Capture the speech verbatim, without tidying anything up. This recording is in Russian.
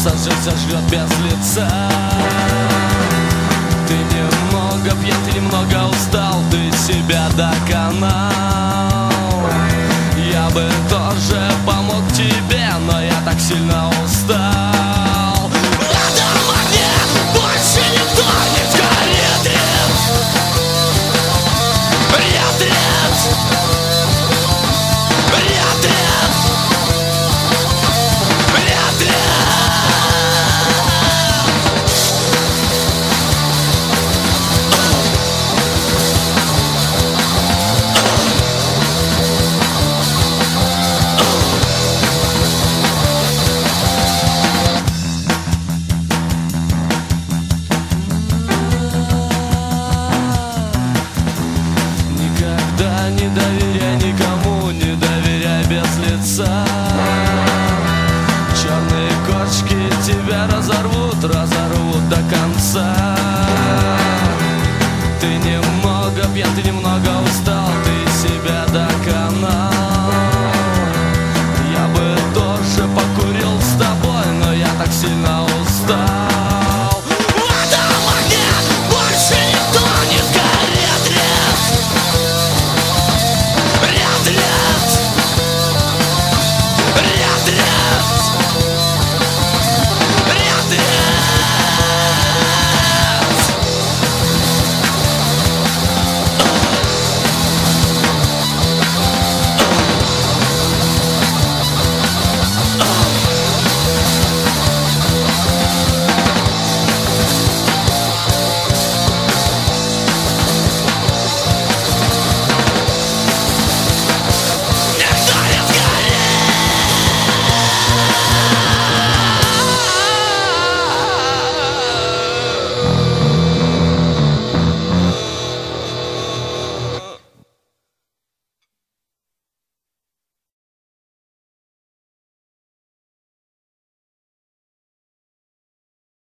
сердце жизнь сожжет без лица. Ты немного пьян, ты немного устал, ты себя доконал. Я бы тоже помог тебе, но я так сильно устал. В этом огне больше никто не сгорит. Ретрит, ретрит, ретрит. Никогда не доверяй никому, не доверяй без лица. Черные кошки тебя разорвут, разорвут до конца. Ты немного пьян, ты немного устал, ты себя доконал.